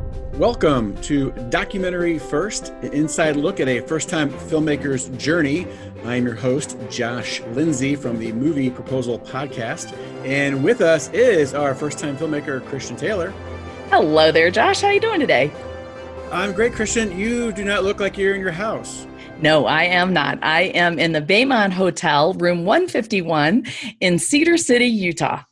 Welcome to Documentary First, an inside look at a first-time filmmaker's journey. I am your host, Josh Lindsay from the Movie Proposal Podcast. And with us is our first-time filmmaker, Christian Taylor. Hello there, Josh. How are you doing today? I'm great, Christian. You do not look like you're in your house. No, I am not. I am in the Baymont Hotel, room 151 in Cedar City, Utah.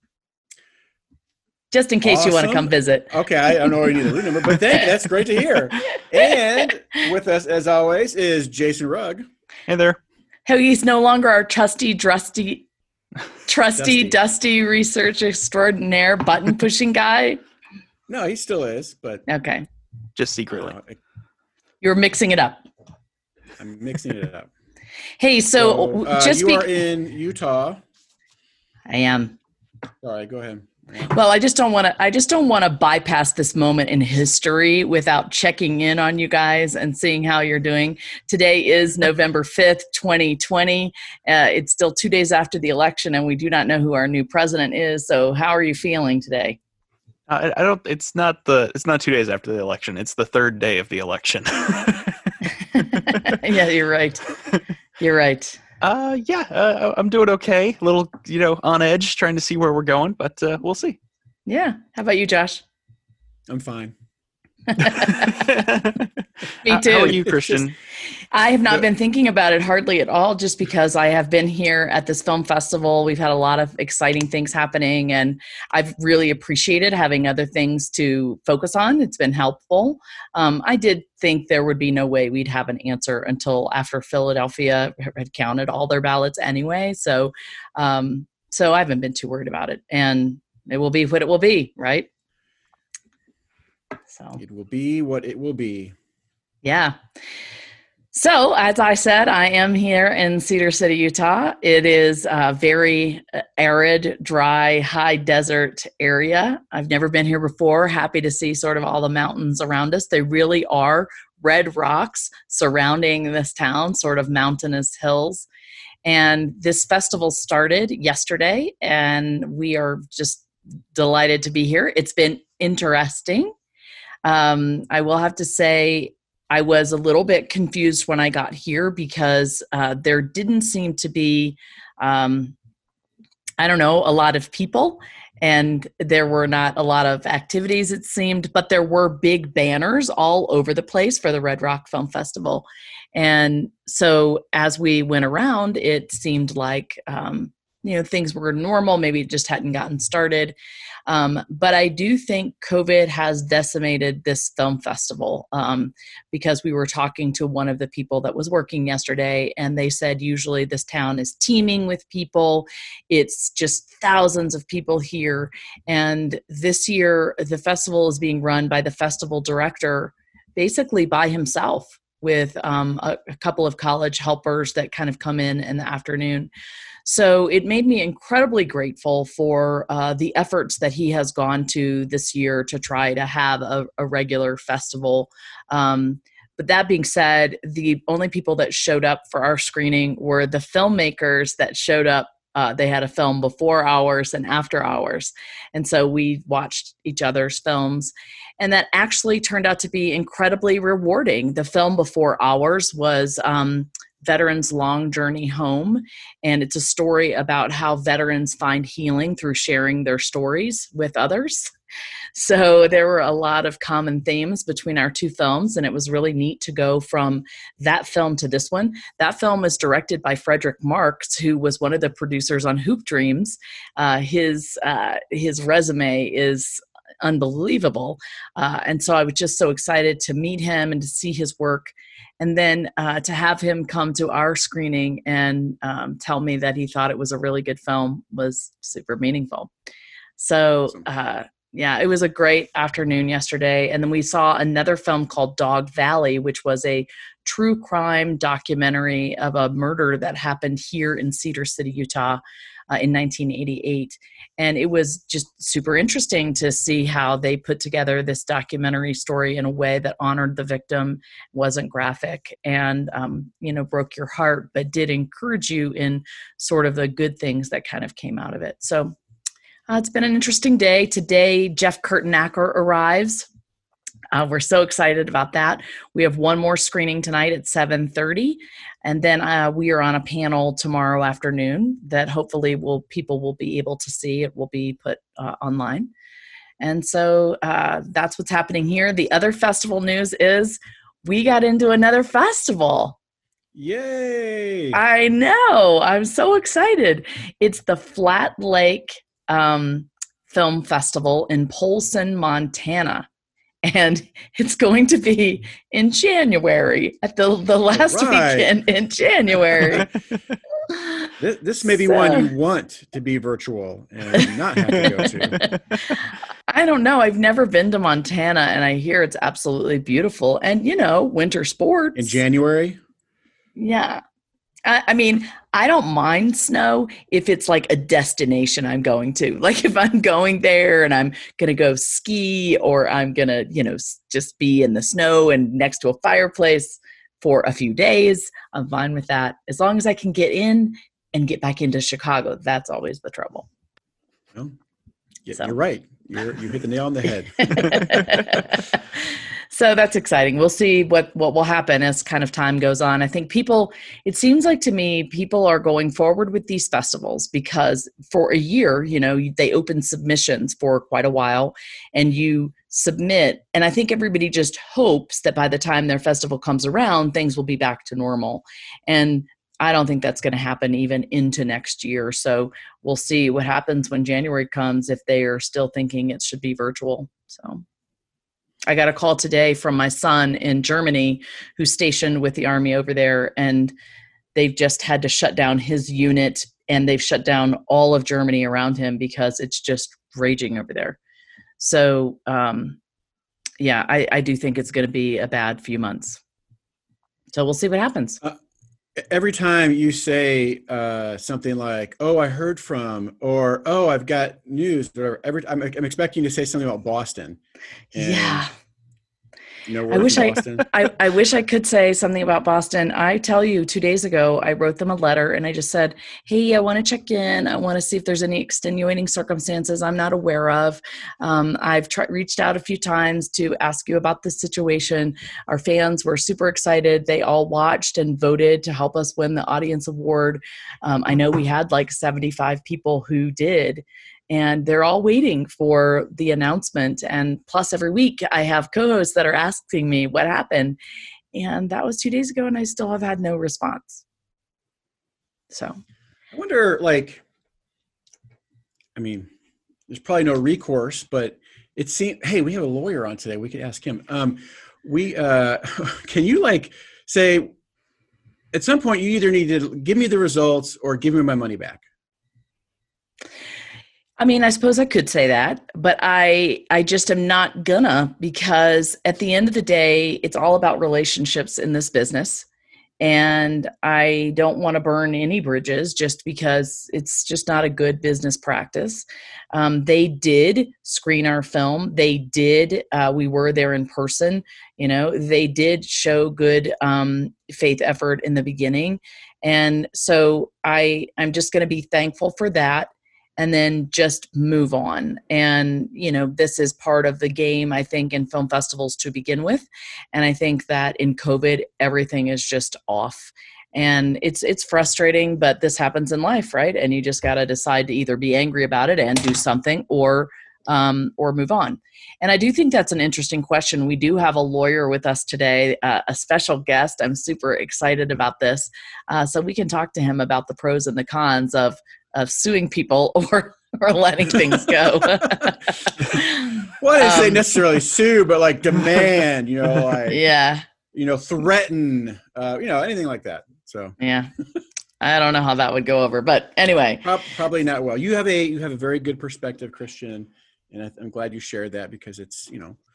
Just in case you want to come visit. Okay, I don't know where you need the room number, but thank you. That's great to hear. And with us, as always, is Jason Rugg. Hey there. Oh, he's no longer our trusty, dusty research extraordinaire, button-pushing guy. No, he still is, but... Okay. Just secretly. You're mixing it up. I'm mixing it up. Hey, so just you are in Utah. I am. All right, go ahead. Well, I just don't want to bypass this moment in history without checking in on you guys and seeing how you're doing. Today is November 5th, 2020. It's still 2 days after the election, and we do not know who our new president is. So, how are you feeling today? It's not 2 days after the election. It's the third day of the election. Yeah, you're right. You're right. I'm doing okay. A little, on edge, trying to see where we're going, but we'll see. Yeah. How about you, Josh? I'm fine. Me too. How are you, Christian? I have not been thinking about it hardly at all, just because I have been here at this film festival. We've had a lot of exciting things happening, and I've really appreciated having other things to focus on. It's been helpful. I did think there would be no way we'd have an answer until after Philadelphia had counted all their ballots anyway. So I haven't been too worried about it, and it will be what it will be, right? So it will be what it will be. Yeah. So, as I said, I am here in Cedar City, Utah. It is a very arid, dry, high desert area. I've never been here before. Happy to see sort of all the mountains around us. They really are red rocks surrounding this town, sort of mountainous hills. And this festival started yesterday, and we are just delighted to be here. It's been interesting. I will have to say I was a little bit confused when I got here because there didn't seem to be, a lot of people, and there were not a lot of activities, it seemed, but there were big banners all over the place for the Red Rock Film Festival. And so as we went around, it seemed like, things were normal. Maybe it just hadn't gotten started. But I do think COVID has decimated this film festival because we were talking to one of the people that was working yesterday, and they said usually this town is teeming with people. It's just thousands of people here. And this year, the festival is being run by the festival director basically by himself with a couple of college helpers that kind of come in the afternoon. So it made me incredibly grateful for the efforts that he has gone to this year to try to have a regular festival. But that being said, the only people that showed up for our screening were the filmmakers that showed up. They had a film before ours and after ours. And so we watched each other's films. And that actually turned out to be incredibly rewarding. The film before ours was Veterans' Long Journey Home. And it's a story about how veterans find healing through sharing their stories with others. So there were a lot of common themes between our two films, and it was really neat to go from that film to this one. That film is directed by Frederick Marks, who was one of the producers on Hoop Dreams. His resume is unbelievable. And so I was just so excited to meet him and to see his work. And then to have him come to our screening and tell me that he thought it was a really good film was super meaningful. So, it was a great afternoon yesterday. And then we saw another film called Dog Valley, which was a true crime documentary of a murder that happened here in Cedar City, Utah in 1988. And it was just super interesting to see how they put together this documentary story in a way that honored the victim, wasn't graphic, and, broke your heart, but did encourage you in sort of the good things that kind of came out of it. So it's been an interesting day. Today, Jeff Kurtenacker arrives. We're so excited about that. We have one more screening tonight at 7:30, and then we are on a panel tomorrow afternoon that hopefully people will be able to see. It will be put online. And so that's what's happening here. The other festival news is we got into another festival. Yay! I know. I'm so excited. It's the Flat Lake Film Festival in Polson, Montana. And it's going to be in January, at the last weekend in January. This may be one you want to be virtual and not have to go to. I don't know. I've never been to Montana, and I hear it's absolutely beautiful. And, winter sports. In January? Yeah. I mean, I don't mind snow if it's like a destination I'm going to. Like if I'm going there and I'm going to go ski, or I'm going to, just be in the snow and next to a fireplace for a few days, I'm fine with that. As long as I can get in and get back into Chicago, that's always the trouble. Well, you're right. You hit the nail on the head. So that's exciting. We'll see what will happen as kind of time goes on. I think it seems like to me, people are going forward with these festivals because for a year, they open submissions for quite a while and you submit. And I think everybody just hopes that by the time their festival comes around, things will be back to normal. And I don't think that's going to happen even into next year. So we'll see what happens when January comes if they are still thinking it should be virtual. So I got a call today from my son in Germany who's stationed with the Army over there, and they've just had to shut down his unit, and they've shut down all of Germany around him because it's just raging over there. So, I do think it's going to be a bad few months. So we'll see what happens. Every time you say something like, "Oh, I heard from," or "Oh, I've got news," or I'm expecting you to say something about Boston. And, yeah. I wish I wish I could say something about Boston. I tell you, 2 days ago, I wrote them a letter and I just said, "Hey, I want to check in. I want to see if there's any extenuating circumstances I'm not aware of. I've reached out a few times to ask you about this situation." Our fans were super excited. They all watched and voted to help us win the audience award. I know we had like 75 people who did. And they're all waiting for the announcement. And plus, every week I have co-hosts that are asking me what happened. And that was 2 days ago, and I still have had no response. So I wonder, there's probably no recourse, but it seems, hey, we have a lawyer on today. We could ask him. Can you say at some point you either need to give me the results or give me my money back? I mean, I suppose I could say that, but I just am not gonna, because at the end of the day, it's all about relationships in this business. And I don't want to burn any bridges just because it's just not a good business practice. They did screen our film. They did. We were there in person. They did show good faith effort in the beginning. And so I'm just going to be thankful for that. And then just move on. And, this is part of the game, I think, in film festivals to begin with. And I think that in COVID, everything is just off. And it's frustrating, but this happens in life, right? And you just got to decide to either be angry about it and do something or move on. And I do think that's an interesting question. We do have a lawyer with us today, a special guest. I'm super excited about this. So we can talk to him about the pros and the cons of suing people or letting things go. Well, I didn't say necessarily sue, but demand, threaten, anything like that. So yeah, I don't know how that would go over, but anyway, probably not well. You have a very good perspective, Christian, and I'm glad you shared that because it's,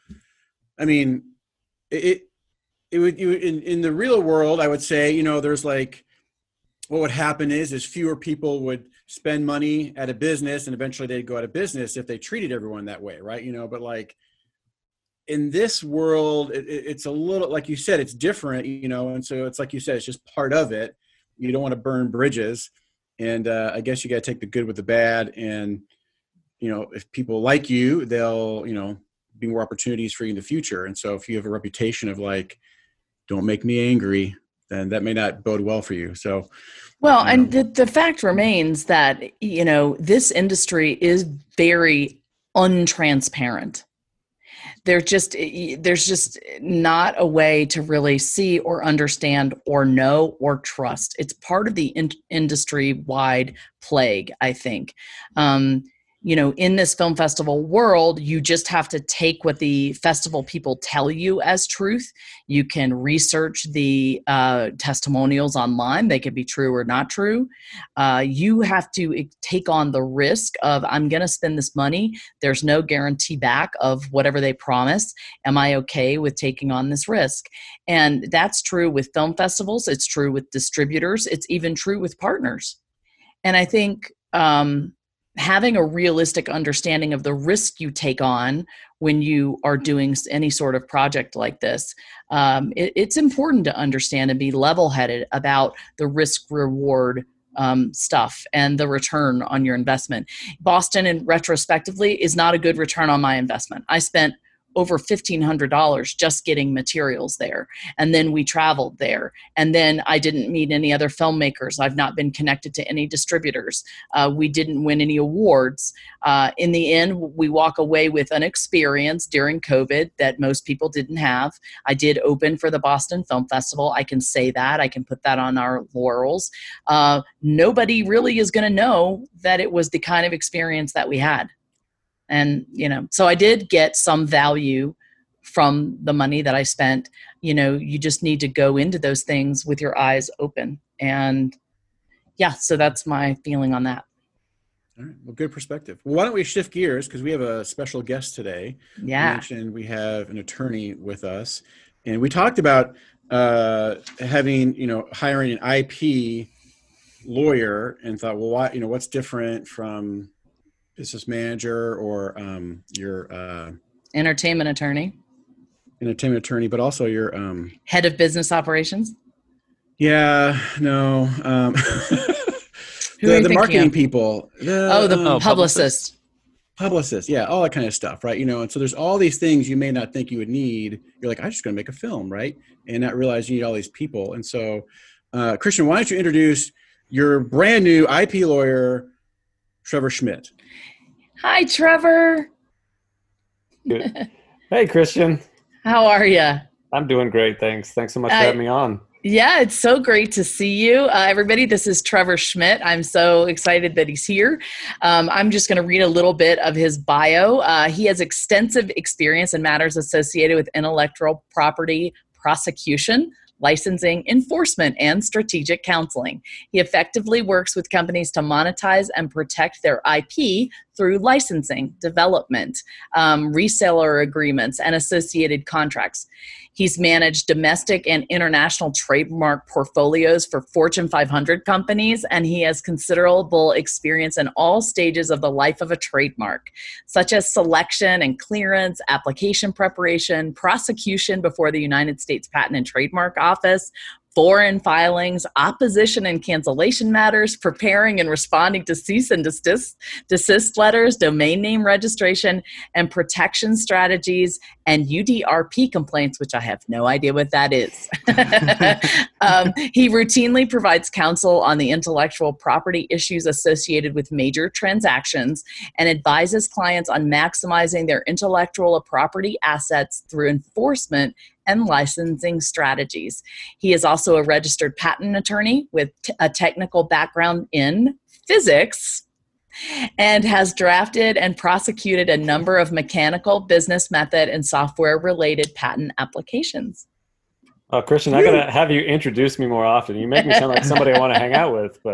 it would in the real world, I would say, there's what would happen is fewer people would spend money at a business and eventually they'd go out of business if they treated everyone that way. Right. But in this world, it's a little, like you said, it's different, and so it's like you said, it's just part of it. You don't want to burn bridges. And I guess you got to take the good with the bad. And, if people like you, they'll, be more opportunities for you in the future. And so if you have a reputation of like, don't make me angry, then that may not bode well for you. So, well, and the fact remains that, this industry is very untransparent. There's just not a way to really see or understand or know or trust. It's part of the industry-wide plague, I think. In this film festival world, you just have to take what the festival people tell you as truth. You can research the testimonials online. They could be true or not true. You have to take on the risk of, I'm going to spend this money. There's no guarantee back of whatever they promise. Am I okay with taking on this risk? And that's true with film festivals. It's true with distributors. It's even true with partners. And I think having a realistic understanding of the risk you take on when you are doing any sort of project like this, it's important to understand and be level-headed about the risk-reward stuff and the return on your investment. Boston, in retrospectively, is not a good return on my investment. I spent over $1,500 just getting materials there. And then we traveled there. And then I didn't meet any other filmmakers. I've not been connected to any distributors. We didn't win any awards. In the end, we walk away with an experience during COVID that most people didn't have. I did open for the Boston Film Festival. I can say that. I can put that on our laurels. Nobody really is going to know that it was the kind of experience that we had. And, so I did get some value from the money that I spent. You just need to go into those things with your eyes open. And so that's my feeling on that. All right. Well, good perspective. Well, why don't we shift gears, because we have a special guest today. Yeah. You mentioned we have an attorney with us, and we talked about having, hiring an IP lawyer, and thought, well, why, what's different from business manager or your entertainment attorney, but also your head of business operations. Yeah, no. Who are you the marketing of? people. The publicist. Publicist, yeah, all that kind of stuff, right? And so there's all these things you may not think you would need. You're like, I'm just going to make a film, right? And not realize you need all these people. And so, Christian, why don't you introduce your brand new IP lawyer, Trevor Schmidt? Hi, Trevor. Hey, Christian. How are you? I'm doing great, thanks. Thanks so much for having me on. Yeah, it's so great to see you. Everybody, this is Trevor Schmidt. I'm so excited that he's here. I'm just going to read a little bit of his bio. He has extensive experience in matters associated with intellectual property prosecution, licensing, enforcement, and strategic counseling. He effectively works with companies to monetize and protect their IP through licensing, development, reseller agreements, and associated contracts. He's managed domestic and international trademark portfolios for Fortune 500 companies, and he has considerable experience in all stages of the life of a trademark, such as selection and clearance, application preparation, prosecution before the United States Patent and Trademark Office, foreign filings, opposition and cancellation matters, preparing and responding to cease and desist letters, domain name registration and protection strategies, and UDRP complaints, which I have no idea what that is. He routinely provides counsel on the intellectual property issues associated with major transactions and advises clients on maximizing their intellectual property assets through enforcement and licensing strategies. He is also a registered patent attorney with a technical background in physics and has drafted and prosecuted a number of mechanical, business method, and software-related patent applications. Christian, I gotta have you introduce me more often. You make me sound like somebody I want to hang out with. But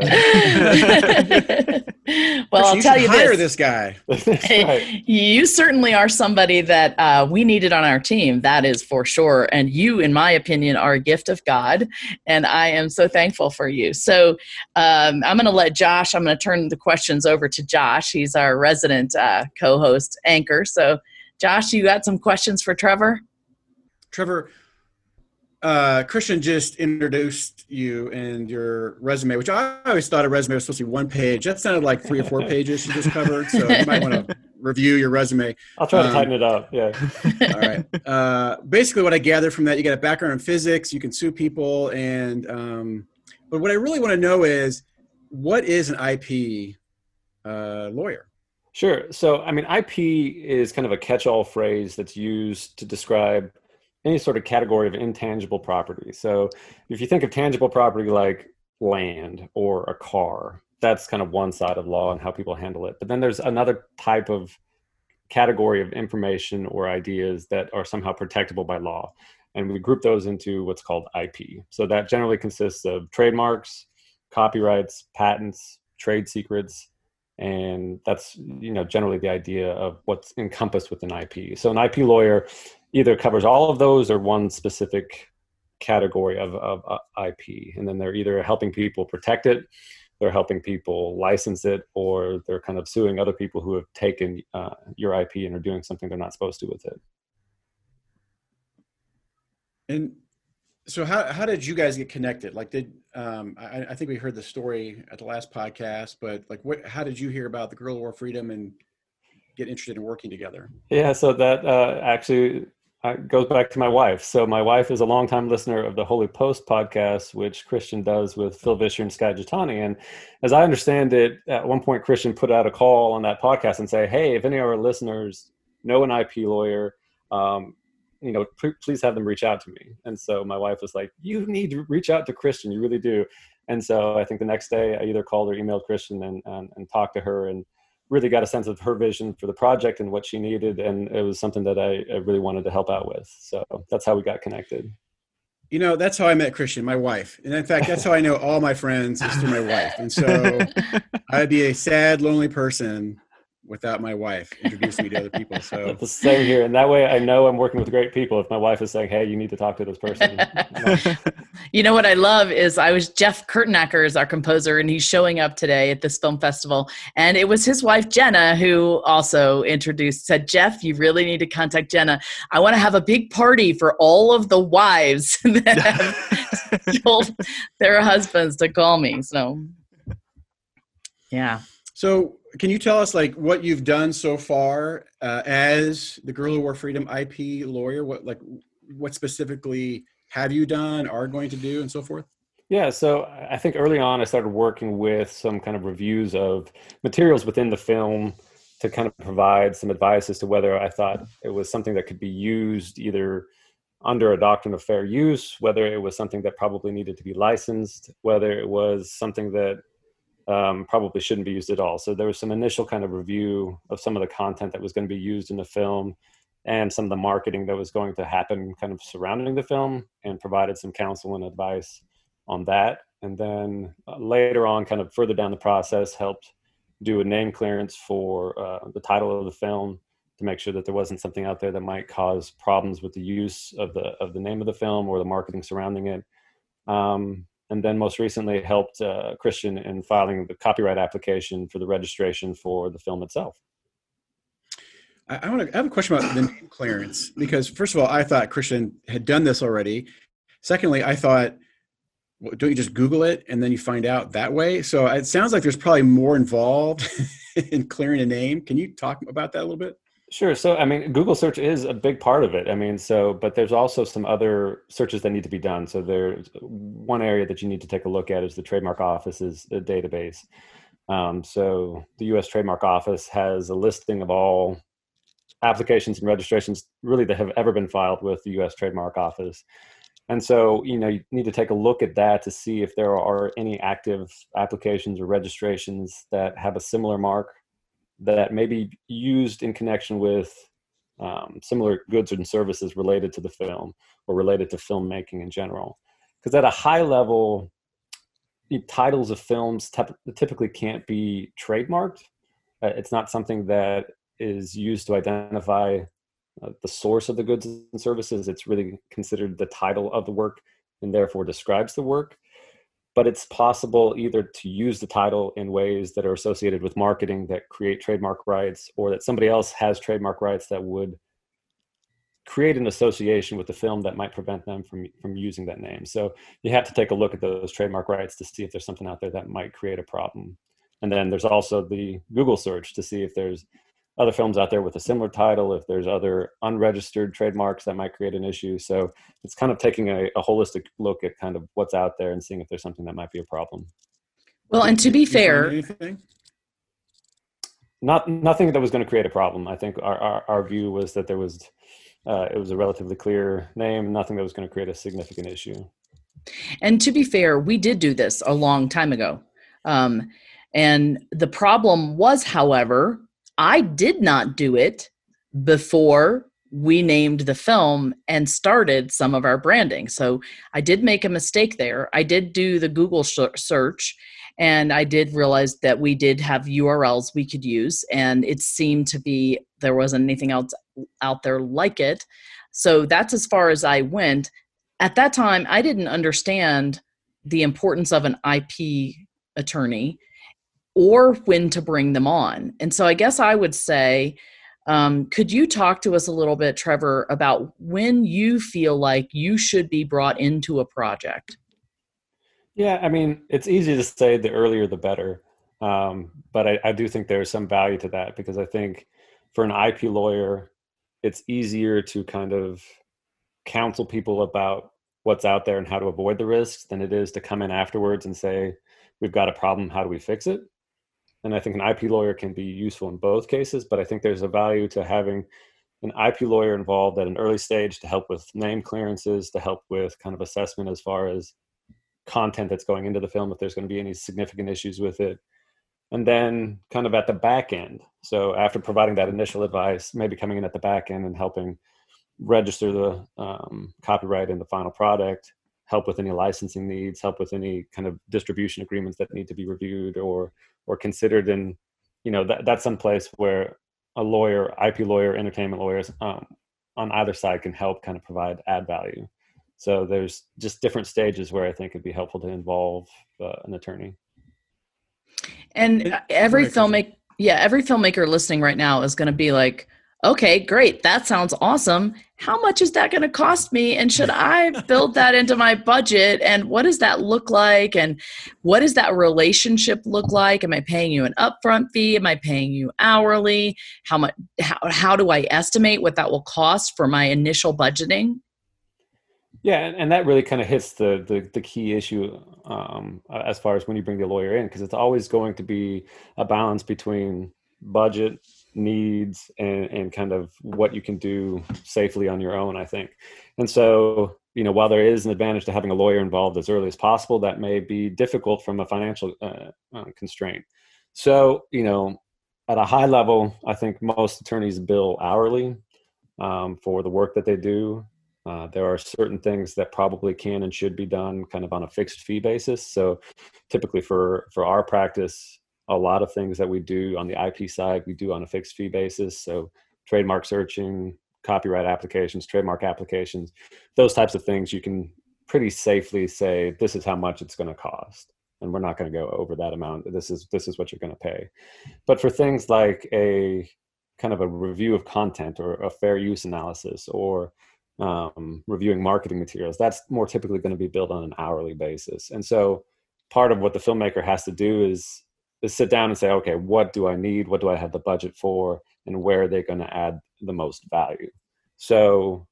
well, I'll tell you hire this guy. Right. You certainly are somebody that we needed on our team. That is for sure. And you, in my opinion, are a gift of God, and I am so thankful for you. So I'm going to let Josh. I'm going to turn the questions over to Josh. He's our resident co-host anchor. So, Josh, you got some questions for Trevor? Trevor. Christian just introduced you and your resume, which I always thought a resume was supposed to be one page. That sounded like 3 or 4 pages she just covered. So you might want to review your resume. I'll try to tighten it up. Yeah. All right. Basically, what I gathered from that, you got a background in physics, you can sue people, and but what I really want to know is, what is an IP lawyer? Sure. So, I mean, IP is kind of a catch-all phrase that's used to describe any sort of category of intangible property. So if you think of tangible property like land or a car, that's kind of one side of law and how people handle it. But then there's another type of category of information or ideas that are somehow protectable by law. And we group those into what's called IP. So that generally consists of trademarks, copyrights, patents, trade secrets, and that's, you know, generally the idea of what's encompassed within IP. So an IP lawyer either covers all of those or one specific category of IP. And then they're either helping people protect it, they're helping people license it, or they're kind of suing other people who have taken your IP and are doing something they're not supposed to with it. And so how did you guys get connected? Like, I think we heard the story at the last podcast, but like, how did you hear about the Guerrilla War Freedom and get interested in working together? Yeah, so that actually goes back to my wife. So my wife is a longtime listener of the Holy Post podcast, which Christian does with Phil Vischer and Skye Jethani. And as I understand it, at one point, Christian put out a call on that podcast and say, hey, if any of our listeners know an IP lawyer, you know, please have them reach out to me. And so my wife was like, you need to reach out to Christian. You really do. And so I think the next day I either called or emailed Christian and talked to her and really got a sense of her vision for the project and what she needed. And it was something that I really wanted to help out with. So that's how we got connected. You know, that's how I met Christian, my wife. And in fact, that's how I know all my friends is through my wife. And so I'd be a sad, lonely person without my wife introducing me to other people. So it's the same here. And that way I know I'm working with great people. If my wife is saying, hey, you need to talk to this person. You know what I love is Jeff Kurtenacker is our composer, and he's showing up today at this film festival. And it was his wife, Jenna, who also said, Jeff, you really need to contact Jenna. I want to have a big party for all of the wives that have told their husbands to call me. So, yeah. So can you tell us like what you've done so far as the Guerrilla War Freedom IP lawyer? What specifically have you done, are going to do, and so forth? Yeah, so I think early on I started working with some kind of reviews of materials within the film to kind of provide some advice as to whether I thought it was something that could be used either under a doctrine of fair use, whether it was something that probably needed to be licensed, whether it was something that probably shouldn't be used at all. So there was some initial kind of review of some of the content that was going to be used in the film and some of the marketing that was going to happen kind of surrounding the film, and provided some counsel and advice on that. And then later on, kind of further down the process, helped do a name clearance for the title of the film to make sure that there wasn't something out there that might cause problems with the use of the name of the film or the marketing surrounding it. And then most recently helped Christian in filing the copyright application for the registration for the film itself. I have a question about the name clearance, because first of all, I thought Christian had done this already. Secondly, I thought, well, don't you just Google it and then you find out that way? So it sounds like there's probably more involved in clearing a name. Can you talk about that a little bit? Sure. So, I mean, Google search is a big part of it. I mean, but there's also some other searches that need to be done. So there's one area that you need to take a look at is the Trademark Office's database. So the U.S. Trademark Office has a listing of all applications and registrations really that have ever been filed with the U.S. Trademark Office. And so, you need to take a look at that to see if there are any active applications or registrations that have a similar mark that may be used in connection with similar goods and services related to the film or related to filmmaking in general. Because at a high level, titles of films typically can't be trademarked. It's not something that is used to identify the source of the goods and services. It's really considered the title of the work and therefore describes the work. But it's possible either to use the title in ways that are associated with marketing that create trademark rights, or that somebody else has trademark rights that would create an association with the film that might prevent them from using that name. So you have to take a look at those trademark rights to see if there's something out there that might create a problem. And then there's also the Google search to see if there's other films out there with a similar title, if there's other unregistered trademarks that might create an issue. So it's kind of taking a holistic look at kind of what's out there and seeing if there's something that might be a problem. Well, and to be You find fair, anything? Nothing that was going to create a problem. I think our view was that there was it was a relatively clear name, nothing that was going to create a significant issue. and to be fair, we did do this a long time ago. And the problem was, however, I did not do it before we named the film and started some of our branding. So I did make a mistake there. I did do the Google search, and I did realize that we did have URLs we could use, and it seemed to be there wasn't anything else out there like it. So that's as far as I went. At that time, I didn't understand the importance of an IP attorney or when to bring them on. And so I guess I would say, could you talk to us a little bit, Trevor, about when you feel like you should be brought into a project? Yeah, I mean, it's easy to say the earlier the better. But I do think there's some value to that, because I think for an IP lawyer, it's easier to kind of counsel people about what's out there and how to avoid the risks than it is to come in afterwards and say, we've got a problem, how do we fix it? And I think an IP lawyer can be useful in both cases, but I think there's a value to having an IP lawyer involved at an early stage to help with name clearances, to help with kind of assessment as far as content that's going into the film, if there's going to be any significant issues with it. And then kind of at the back end. So after providing that initial advice, maybe coming in at the back end and helping register the copyright in the final product, help with any licensing needs, help with any kind of distribution agreements that need to be reviewed or considered. And, that's some place where a lawyer, IP lawyer, entertainment lawyers on either side can help kind of provide add value. So there's just different stages where I think it'd be helpful to involve an attorney. And every filmmaker listening right now is going to be like, okay, great. That sounds awesome. How much is that going to cost me? And should I build that into my budget? And what does that look like? And what does that relationship look like? Am I paying you an upfront fee? Am I paying you hourly? How do I estimate what that will cost for my initial budgeting? Yeah, and that really kind of hits the key issue as far as when you bring the lawyer in, because it's always going to be a balance between budget, needs, and kind of what you can do safely on your own, I think. And so, while there is an advantage to having a lawyer involved as early as possible, that may be difficult from a financial constraint. So, at a high level, I think most attorneys bill hourly for the work that they do. There are certain things that probably can and should be done kind of on a fixed fee basis. So typically for our practice, a lot of things that we do on the IP side, we do on a fixed fee basis. So trademark searching, copyright applications, trademark applications, those types of things, you can pretty safely say, this is how much it's going to cost. And we're not going to go over that amount. This is what you're going to pay. But for things like a kind of a review of content or a fair use analysis or reviewing marketing materials, that's more typically going to be billed on an hourly basis. And so part of what the filmmaker has to do is sit down and say, okay, what do I need? What do I have the budget for? And where are they going to add the most value? So,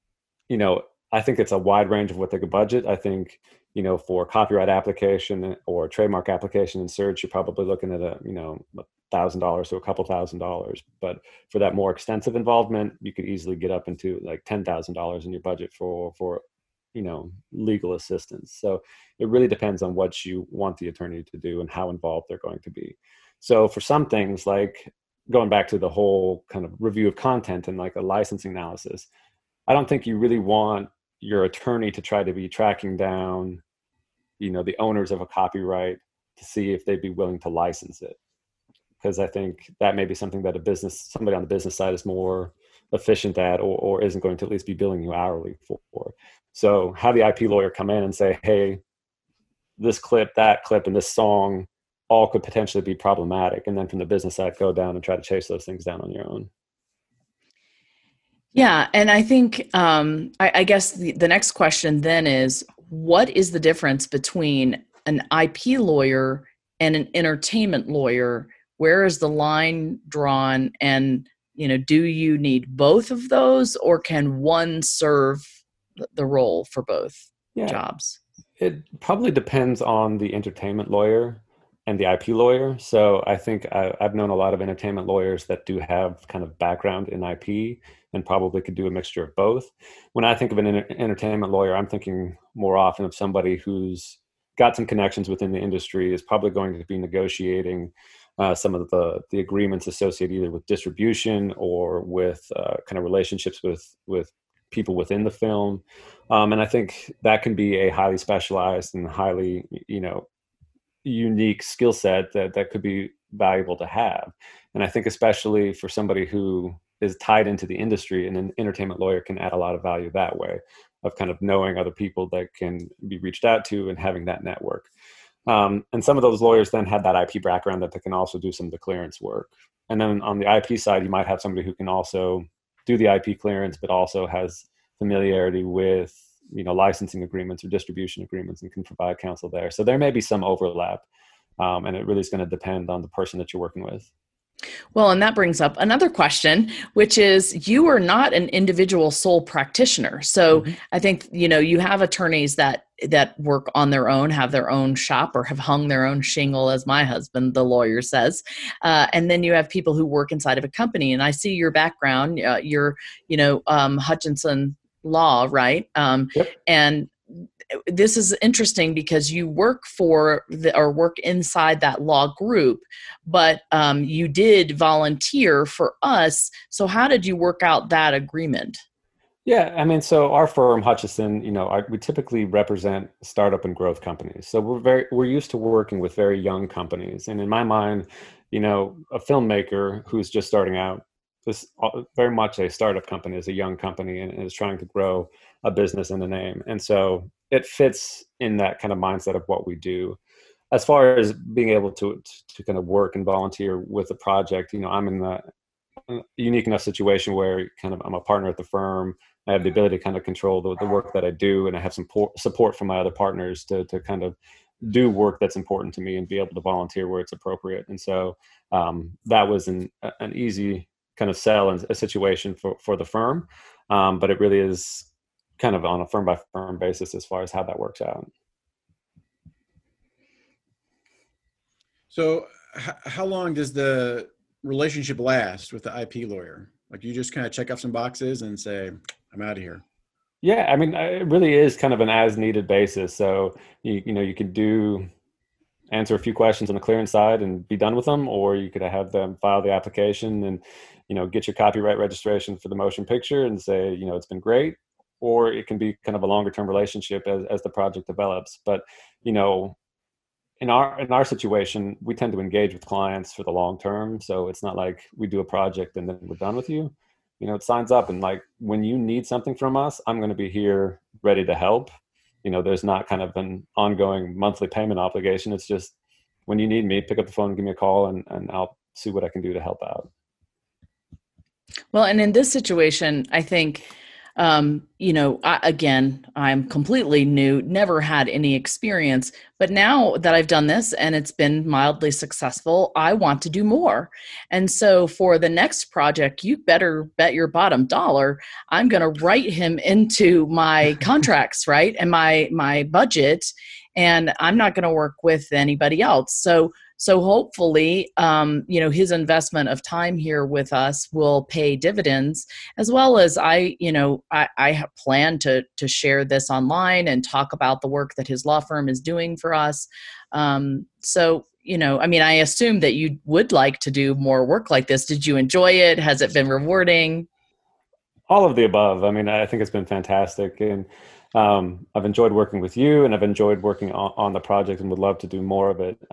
I think it's a wide range of what they could budget. I think, for copyright application or trademark application and search, you're probably looking at $1,000 to a couple $1,000. But for that more extensive involvement, you could easily get up into like $10,000 in your budget for legal assistance. So it really depends on what you want the attorney to do and how involved they're going to be. So for some things, like going back to the whole kind of review of content and like a licensing analysis, I don't think you really want your attorney to try to be tracking down, the owners of a copyright to see if they'd be willing to license it. Because I think that may be something that somebody on the business side is more efficient at or isn't going to at least be billing you hourly for. So have the IP lawyer come in and say, hey, this clip, that clip, and this song all could potentially be problematic. And then from the business side, go down and try to chase those things down on your own. Yeah. And I think, I guess the next question then is, what is the difference between an IP lawyer and an entertainment lawyer where is the line drawn? And, do you need both of those, or can one serve the role for both jobs? It probably depends on the entertainment lawyer and the IP lawyer. So I think I've known a lot of entertainment lawyers that do have kind of background in IP and probably could do a mixture of both. When I think of an entertainment lawyer, I'm thinking more often of somebody who's got some connections within the industry, is probably going to be negotiating some of the agreements associated either with distribution or with kind of relationships with people within the film. And I think that can be a highly specialized and highly, unique skill set that could be valuable to have. And I think especially for somebody who is tied into the industry, and an entertainment lawyer can add a lot of value that way, of kind of knowing other people that can be reached out to and having that network. And some of those lawyers then have that IP background that they can also do some of the clearance work. And then on the IP side, you might have somebody who can also do the IP clearance, but also has familiarity with, licensing agreements or distribution agreements and can provide counsel there. So there may be some overlap, and it really is going to depend on the person that you're working with. Well, and that brings up another question, which is, you are not an individual sole practitioner. So I think, you have attorneys that work on their own, have their own shop, or have hung their own shingle, as my husband, the lawyer, says. And then you have people who work inside of a company. And I see your background, you're, Hutchinson Law, right? Yep. And this is interesting because you work work inside that law group, but you did volunteer for us. So how did you work out that agreement? Yeah, I mean, so our firm, Hutchison, we typically represent startup and growth companies. So we're used to working with very young companies. And in my mind, a filmmaker who's just starting out, this very much a startup company, is a young company and is trying to grow a business and a name. And so it fits in that kind of mindset of what we do. As far as being able to kind of work and volunteer with a project, I'm in a unique enough situation where I'm a partner at the firm. I have the ability to kind of control the work that I do, and I have some support from my other partners to kind of do work that's important to me and be able to volunteer where it's appropriate. And so that was an easy kind of sell and a situation for the firm. But it really is kind of on a firm by firm basis as far as how that works out. So how long does the relationship last with the IP lawyer? Like, you just kind of check off some boxes and say, I'm out of here. Yeah, I mean, it really is kind of an as needed basis. So you could answer a few questions on the clearance side and be done with them, or you could have them file the application and get your copyright registration for the motion picture and say, it's been great. Or it can be kind of a longer term relationship as the project develops. But in our situation, we tend to engage with clients for the long term. So it's not like we do a project and then we're done with you. It signs up, and like, when you need something from us, I'm going to be here ready to help. There's not kind of an ongoing monthly payment obligation. It's just, when you need me, pick up the phone and give me a call, and I'll see what I can do to help out. Well, and in this situation, I think, I'm completely new, never had any experience, but now that I've done this and it's been mildly successful, I want to do more. And so for the next project, you better bet your bottom dollar I'm going to write him into my contracts, right? And my budget, and I'm not going to work with anybody else. So hopefully, his investment of time here with us will pay dividends, as well as I have planned to share this online and talk about the work that his law firm is doing for us. I assume that you would like to do more work like this. Did you enjoy it? Has it been rewarding? All of the above. I mean, I think it's been fantastic. And I've enjoyed working with you, and I've enjoyed working on the project, and would love to do more of it.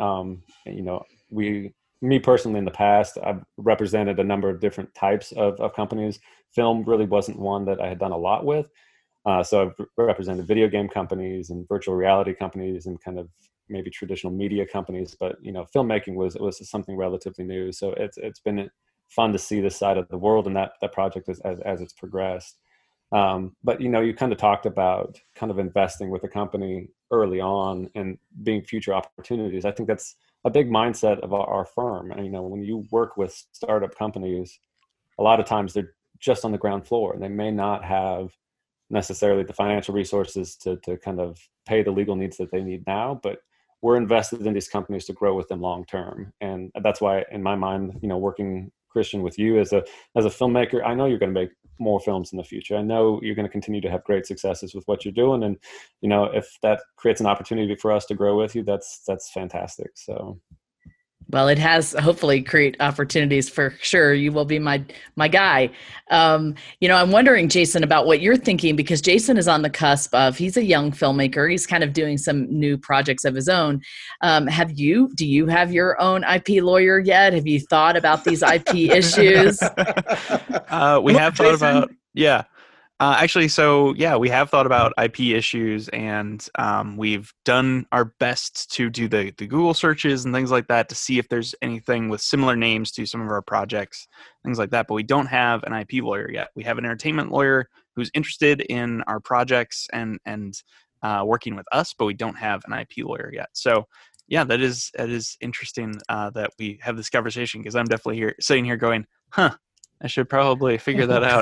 Me personally, in the past, I've represented a number of different types of companies. Film really wasn't one that I had done a lot with. So I've represented video game companies and virtual reality companies and kind of maybe traditional media companies, but filmmaking was something relatively new. So it's been fun to see this side of the world and that project as it's progressed. But you kind of talked about kind of investing with a company early on and being future opportunities. I think that's a big mindset of our firm. And, when you work with startup companies, a lot of times they're just on the ground floor and they may not have necessarily the financial resources to kind of pay the legal needs that they need now, but we're invested in these companies to grow with them long term. And that's why, in my mind, working, Christian, with you as a filmmaker, I know you're going to make more films in the future. I know you're going to continue to have great successes with what you're doing. And, if that creates an opportunity for us to grow with you, that's fantastic. So. Well, it has hopefully create opportunities for sure. You will be my guy. I'm wondering, Jason, about what you're thinking, because Jason is on the cusp of, he's a young filmmaker. He's kind of doing some new projects of his own. Do you have your own IP lawyer yet? Have you thought about these IP issues? We have thought about, yeah. We have thought about IP issues, and we've done our best to do the Google searches and things like that to see if there's anything with similar names to some of our projects, things like that. But we don't have an IP lawyer yet. We have an entertainment lawyer who's interested in our projects and working with us, but we don't have an IP lawyer yet. So yeah, that is interesting that we have this conversation, because I'm definitely sitting here going, I should probably figure that out.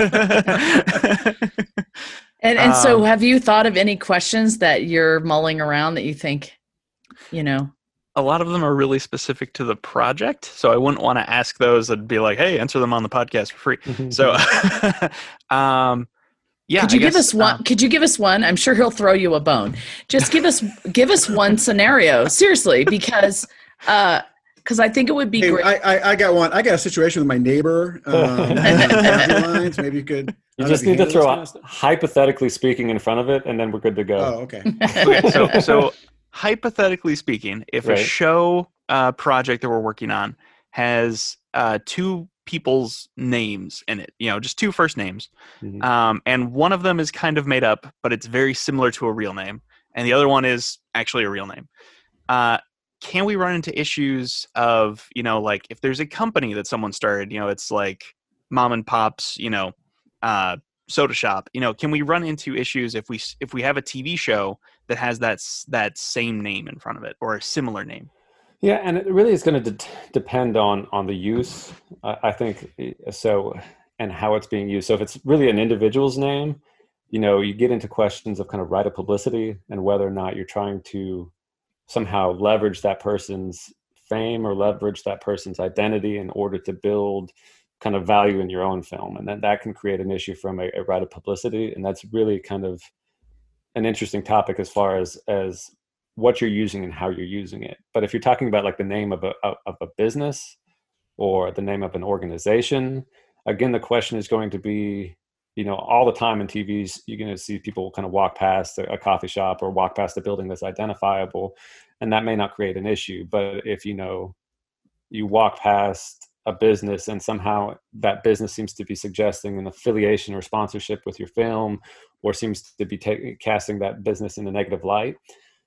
And so have you thought of any questions that you're mulling around that you think, A lot of them are really specific to the project, so I wouldn't want to ask those and be like, hey, answer them on the podcast for free. So, yeah. Could you give us one? Could you give us one? I'm sure he'll throw you a bone. Just give us one scenario, seriously, because I think it would be great. I got one. I got a situation with my neighbor. Lines. Maybe you could. You just need to throw a hypothetically speaking in front of it, and then we're good to go. Oh, okay. Okay, so hypothetically speaking, if a show project that we're working on has two people's names in it, just two first names, and one of them is kind of made up, but it's very similar to a real name, and the other one is actually a real name. Can we run into issues of, like if there's a company that someone started, it's like mom and pop's, soda shop, can we run into issues if we have a TV show that has that same name in front of it or a similar name? Yeah, and it really is going to depend on the use, I think, so, and how it's being used. So if it's really an individual's name, you get into questions of kind of right of publicity and whether or not you're trying to somehow leverage that person's fame or leverage that person's identity in order to build kind of value in your own film. And then that can create an issue from a right of publicity. And that's really kind of an interesting topic as far as what you're using and how you're using it. But if you're talking about like the name of a business or the name of an organization, again, the question is going to be, all the time in TVs, you're going to see people kind of walk past a coffee shop or walk past a building that's identifiable, and that may not create an issue. But if, you walk past a business and somehow that business seems to be suggesting an affiliation or sponsorship with your film, or seems to be casting that business in a negative light.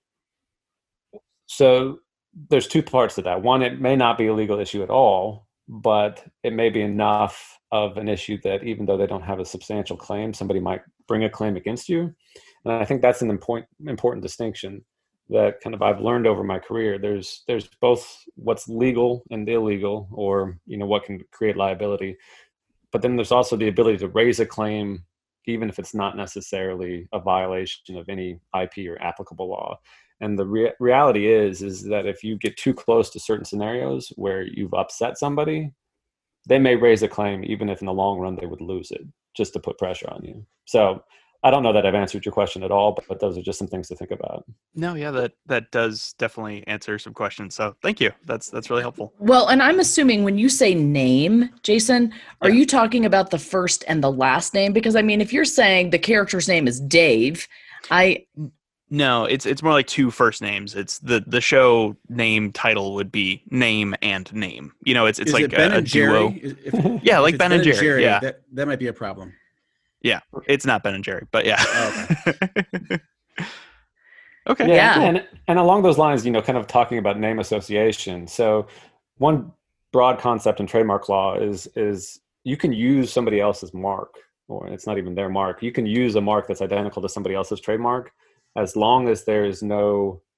So there's two parts to that. One, it may not be a legal issue at all, but it may be enough of an issue that even though they don't have a substantial claim, somebody might bring a claim against you. And I think that's an important distinction that kind of I've learned over my career. There's both what's legal and illegal, or, what can create liability. But then there's also the ability to raise a claim, even if it's not necessarily a violation of any IP or applicable law. And the reality is that if you get too close to certain scenarios where you've upset somebody, they may raise a claim, even if in the long run they would lose it, just to put pressure on you. So I don't know that I've answered your question at all, but those are just some things to think about. No, yeah, that does definitely answer some questions. So thank you. That's really helpful. Well, and I'm assuming when you say name, Jason, are you talking about the first and the last name? Because if you're saying the character's name is Dave, No, it's more like two first names. It's the show name title would be name and name. It's is like it Ben a and duo. Yeah, like Ben and Jerry. Yeah, that might be a problem. Yeah, it's not Ben and Jerry, but yeah. Oh, okay. Okay. Yeah. And along those lines, kind of talking about name association. So one broad concept in trademark law is you can use somebody else's mark, or it's not even their mark. You can use a mark that's identical to somebody else's trademark, as long as there is no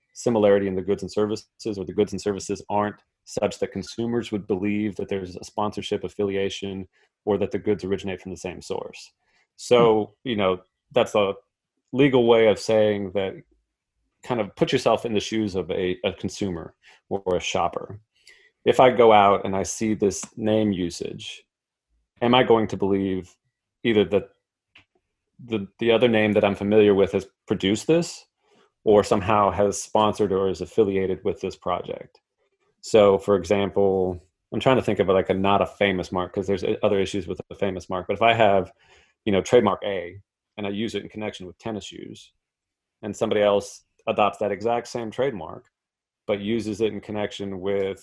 similarity in the goods and services, or the goods and services aren't such that consumers would believe that there's a sponsorship affiliation or that the goods originate from the same source. So, that's a legal way of saying that, kind of put yourself in the shoes of a consumer or a shopper. If I go out and I see this name usage, am I going to believe either that the other name that I'm familiar with has produced this, or somehow has sponsored or is affiliated with this project? So, for example, I'm trying to think of it like not a famous mark, because there's other issues with a famous mark. But if I have, trademark A, and I use it in connection with tennis shoes, and somebody else adopts that exact same trademark, but uses it in connection with,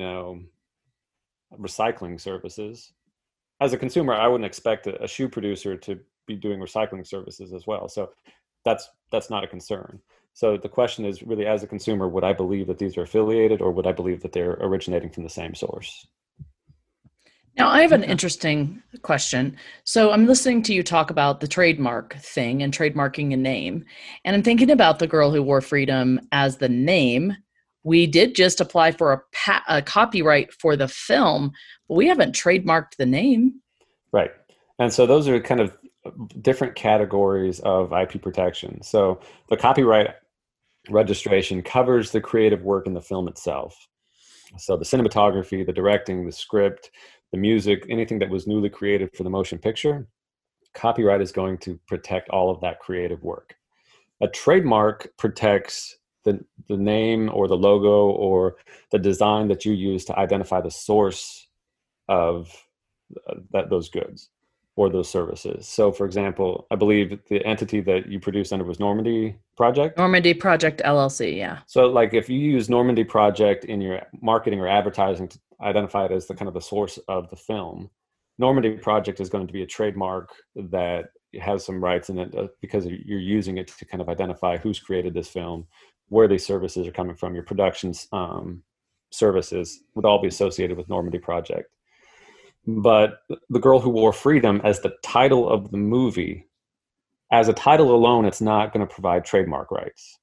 recycling services, as a consumer, I wouldn't expect a shoe producer to be doing recycling services as well. So that's not a concern. So the question is really, as a consumer, would I believe that these are affiliated, or would I believe that they're originating from the same source? Now, I have an interesting question. So I'm listening to you talk about the trademark thing and trademarking a name, and I'm thinking about The Girl Who Wore Freedom as the name. We did just apply for a copyright for the film, but we haven't trademarked the name. Right. And so those are kind of different categories of IP protection. So the copyright registration covers the creative work in the film itself. So the cinematography, the directing, the script, the music, anything that was newly created for the motion picture, copyright is going to protect all of that creative work. A trademark protects the name or the logo or the design that you use to identify the source of those goods or those services. So, for example, I believe the entity that you produced under was Normandy Project? Normandy Project LLC, yeah. So, like, if you use Normandy Project in your marketing or advertising to identify it as the kind of the source of the film, Normandy Project is going to be a trademark that has some rights in it because you're using it to kind of identify who's created this film, where these services are coming from. Your production services would all be associated with Normandy Project. But The Girl Who Wore Freedom, as the title of the movie, as a title alone, it's not going to provide trademark rights.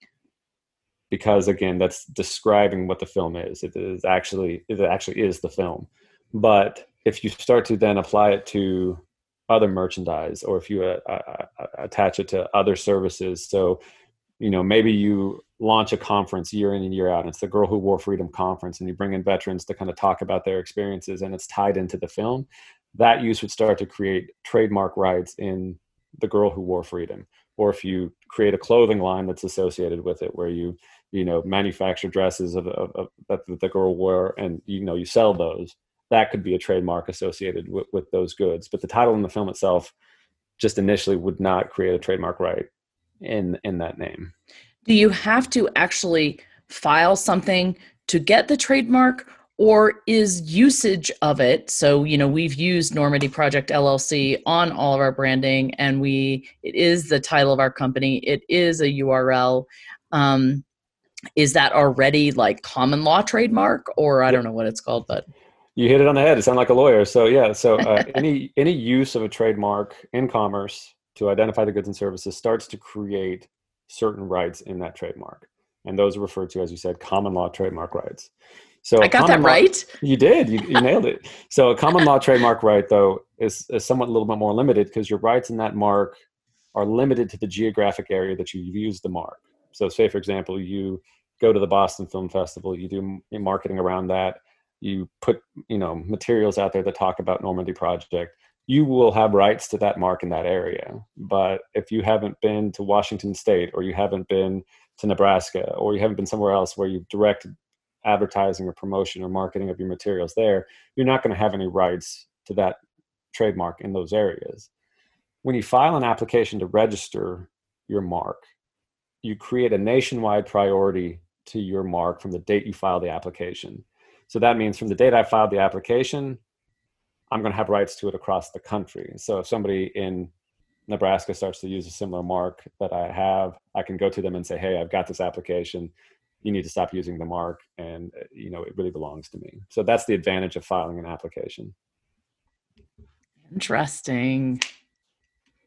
Because again, that's describing what the film is. It actually is the film. But if you start to then apply it to other merchandise, or if you attach it to other services, so maybe you launch a conference year in and year out, and it's the Girl Who Wore Freedom conference, and you bring in veterans to kind of talk about their experiences, and it's tied into the film, that use would start to create trademark rights in the Girl Who Wore Freedom. Or if you create a clothing line that's associated with it, where you manufacture dresses that the girl wore, and you sell those, that could be a trademark associated with those goods. But the title in the film itself just initially would not create a trademark right in that name. Do you have to actually file something to get the trademark, or is usage of it? So, we've used Normandy Project LLC on all of our branding, and it is the title of our company. It is a URL. Is that already like common law trademark, or I don't know what it's called, but you hit it on the head. It sounds like a lawyer. So yeah. So any use of a trademark in commerce to identify the goods and services starts to create certain rights in that trademark. And those are referred to, as you said, common law trademark rights. So I got that right? You did. You nailed it. So a common law trademark right, though, is somewhat a little bit more limited, because your rights in that mark are limited to the geographic area that you've used the mark. So say, for example, you go to the Boston Film Festival, you do marketing around that, you put materials out there that talk about Normandy Project, you will have rights to that mark in that area. But if you haven't been to Washington State, or you haven't been to Nebraska, or you haven't been somewhere else where you've directed advertising or promotion or marketing of your materials there, you're not going to have any rights to that trademark in those areas. When you file an application to register your mark, you create a nationwide priority to your mark from the date you file the application. So that means from the date I filed the application, I'm going to have rights to it across the country. So if somebody in Nebraska starts to use a similar mark that I have, I can go to them and say, hey, I've got this application. You need to stop using the mark, and it really belongs to me. So that's the advantage of filing an application. Interesting.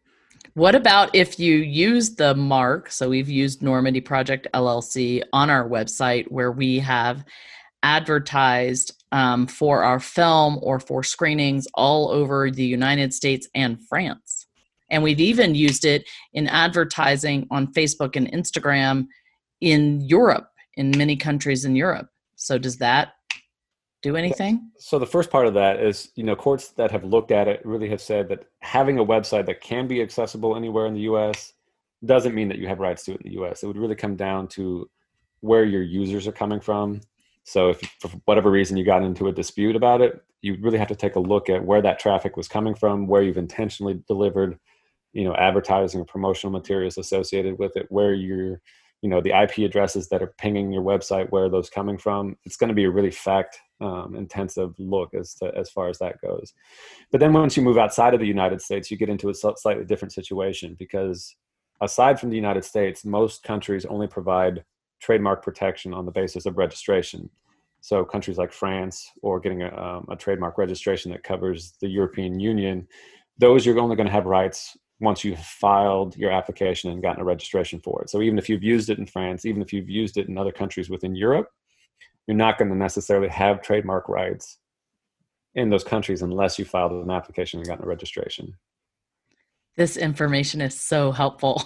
What about if you use the mark? So we've used Normandy Project LLC on our website where we have advertised for our film or for screenings all over the United States and France. And we've even used it in advertising on Facebook and Instagram in Europe, in many countries in Europe. So does that do anything? So the first part of that is, courts that have looked at it really have said that having a website that can be accessible anywhere in the US doesn't mean that you have rights to it in the US. It would really come down to where your users are coming from. So if for whatever reason you got into a dispute about it, you really have to take a look at where that traffic was coming from, where you've intentionally delivered, advertising or promotional materials associated with it, where you're, the IP addresses that are pinging your website, where are those coming from. It's going to be a really intensive look as far as that goes. But then once you move outside of the United States, you get into a slightly different situation, because aside from the United States, most countries only provide trademark protection on the basis of registration. So countries like France, or getting a trademark registration that covers the European Union, those you're only going to have rights once you've filed your application and gotten a registration for it. So even if you've used it in France, even if you've used it in other countries within Europe, you're not going to necessarily have trademark rights in those countries unless you filed an application and gotten a registration. This information is so helpful.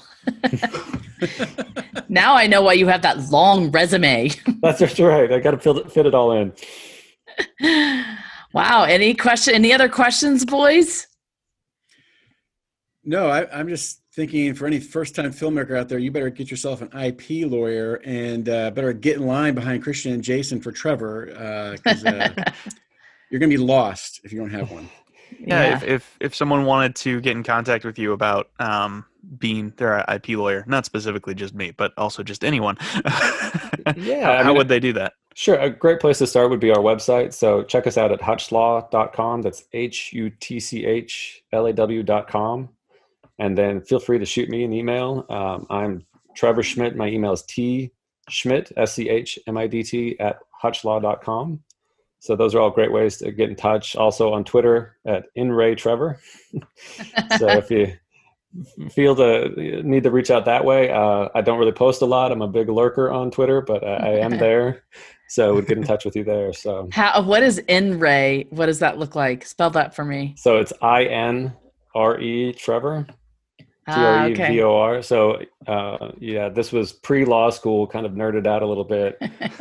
Now I know why you have that long resume. That's right. I got to fit it all in. Wow. Any other questions, boys? No, I'm just thinking, for any first-time filmmaker out there, you better get yourself an IP lawyer and better get in line behind Christian and Jason for Trevor, because you're going to be lost if you don't have one. Yeah, if someone wanted to get in contact with you about being their IP lawyer, not specifically just me, but also just anyone, how would they do that? Sure. A great place to start would be our website. So check us out at hutchlaw.com. That's HUTCHLAW.com. And then feel free to shoot me an email. I'm Trevor Schmidt. My email is tschmidt, SCHMIDT, at hutchlaw.com. So those are all great ways to get in touch. Also on Twitter at InRayTrevor. So if you feel the need to reach out that way, I don't really post a lot. I'm a big lurker on Twitter, but I am there. So we'd get in touch with you there. So what is InRay? What does that look like? Spell that for me. So it's INRE Trevor. TREVOR. So this was pre-law school, kind of nerded out a little bit.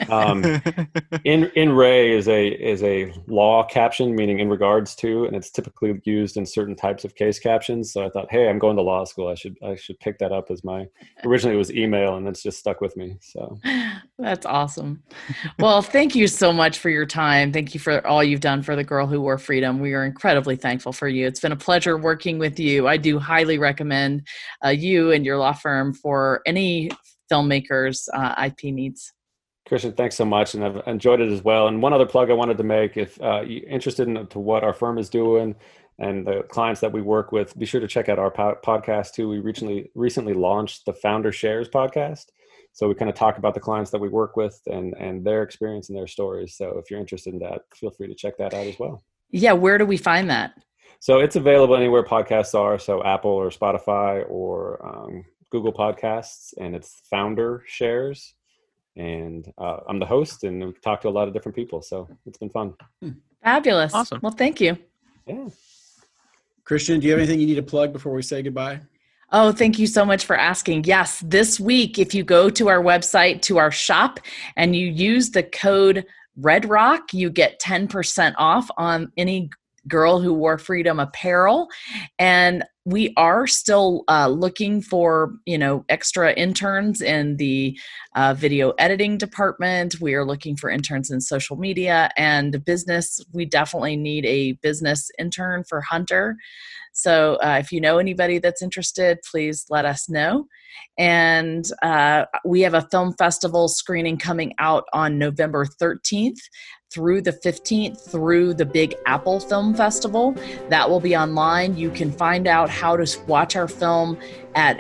In Ray is a law caption, meaning in regards to, and it's typically used in certain types of case captions. So I thought, hey, I'm going to law school. I should pick that up as originally it was email, and it's just stuck with me. So that's awesome. Well, thank you so much for your time. Thank you for all you've done for The Girl Who Wore Freedom. We are incredibly thankful for you. It's been a pleasure working with you. I do highly recommend you and your law firm for any filmmakers' IP needs. Christian, thanks so much, and I've enjoyed it as well. And one other plug I wanted to make, if you're interested in what our firm is doing and the clients that we work with, be sure to check out our podcast too. We recently launched the Founder Shares podcast. So we kind of talk about the clients that we work with and their experience and their stories. So if you're interested in that, feel free to check that out as well. Yeah, where do we find that? So it's available anywhere podcasts are. So Apple or Spotify or Google Podcasts, and it's Founder Shares. And I'm the host, and we talk to a lot of different people. So it's been fun. Fabulous. Awesome. Well, thank you. Yeah. Christian, do you have anything you need to plug before we say goodbye? Oh, thank you so much for asking. Yes, this week, if you go to our website, to our shop, and you use the code REDROCK, you get 10% off on any Girl Who Wore Freedom apparel. And we are still looking for, extra interns in the video editing department. We are looking for interns in social media and business. We definitely need a business intern for Hunter. So if you know anybody that's interested, please let us know. And we have a film festival screening coming out on November 13th through the 15th through the Big Apple Film Festival. That will be online. You can find out how to watch our film at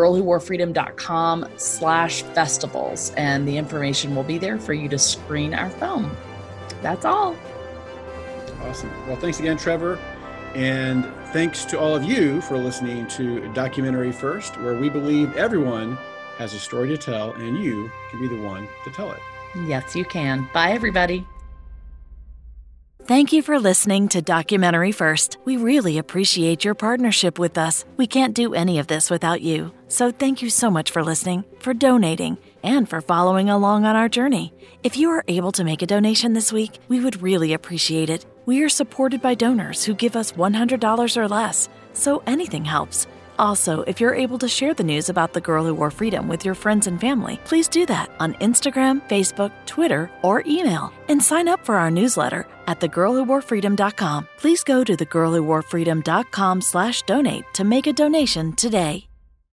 thegirlwhoworefreedom.com/festivals. And the information will be there for you to screen our film. That's all. Awesome. Well, thanks again, Trevor. And thanks to all of you for listening to Documentary First, where we believe everyone has a story to tell and you can be the one to tell it. Yes, you can. Bye, everybody. Thank you for listening to Documentary First. We really appreciate your partnership with us. We can't do any of this without you. So thank you so much for listening, for donating, and for following along on our journey. If you are able to make a donation this week, we would really appreciate it. We are supported by donors who give us $100 or less, so anything helps. Also, if you're able to share the news about the Girl Who Wore Freedom with your friends and family, please do that on Instagram, Facebook, Twitter, or email. And sign up for our newsletter at thegirlwhoworefreedom.com. Please go to thegirlwhoworefreedom.com/donate to make a donation today.